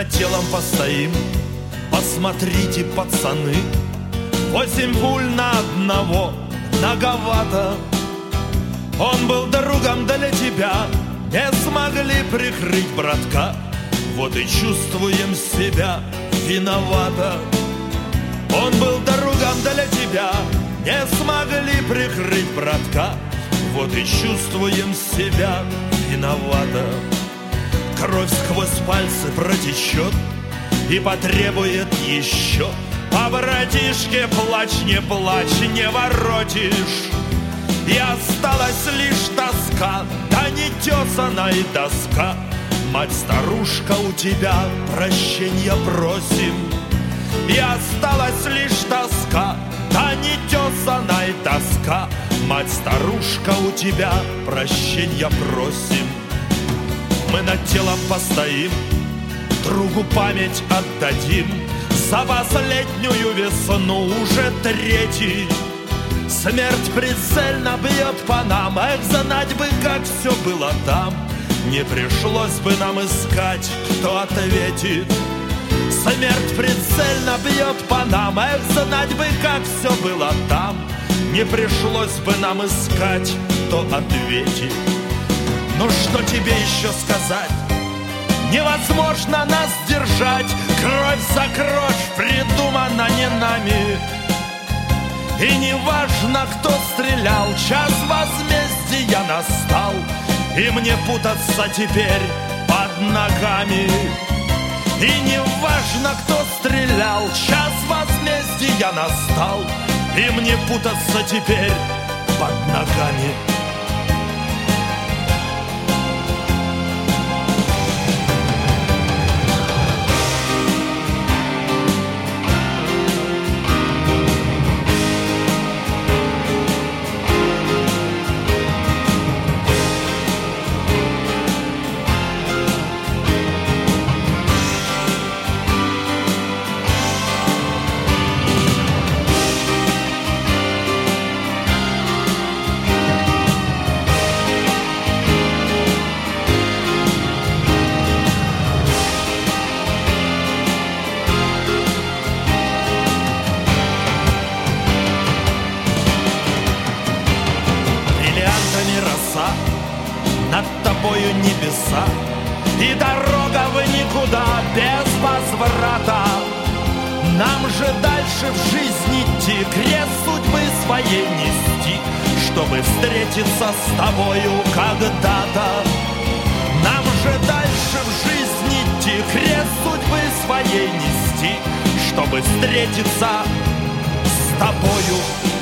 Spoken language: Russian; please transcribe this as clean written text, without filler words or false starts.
над телом постоим. Посмотрите, пацаны, 8 пуль на одного многовато. Он был другом для тебя, не смогли прикрыть братка. Вот и чувствуем себя виновато. Он был другом для тебя, не смогли прикрыть братка. Вот и чувствуем себя виновато. Кровь сквозь пальцы протечет и потребует еще. По братишке плачь, не воротишь. И осталась лишь тоска, да нетесаная доска. Мать-старушка, у тебя прощенья просим. И осталась лишь тоска, да нетесаная доска. Мать-старушка, у тебя прощенья просим. Мы над телом постоим, другу память отдадим. За последнюю весну уже третий. Смерть прицельно бьет по нам. Эх, знать бы, как все было там. Не пришлось бы нам искать, кто ответит. Смерть прицельно бьет по нам. Эх, знать бы, как все было там. Не пришлось бы нам искать, кто ответит. Ну что тебе еще сказать? Невозможно нас держать. Кровь за кровь придумана не нами. И не важно, кто стрелял, час возмездия настал. И мне путаться теперь под ногами. И не важно, кто стрелял, час возмездия настал. И мне путаться теперь под ногами. Над тобою небеса, и дорога в никуда без возврата. Нам же дальше в жизни идти, крест судьбы своей нести, чтобы встретиться с тобою когда-то. Нам же дальше в жизни идти, крест судьбы своей нести, чтобы встретиться с тобою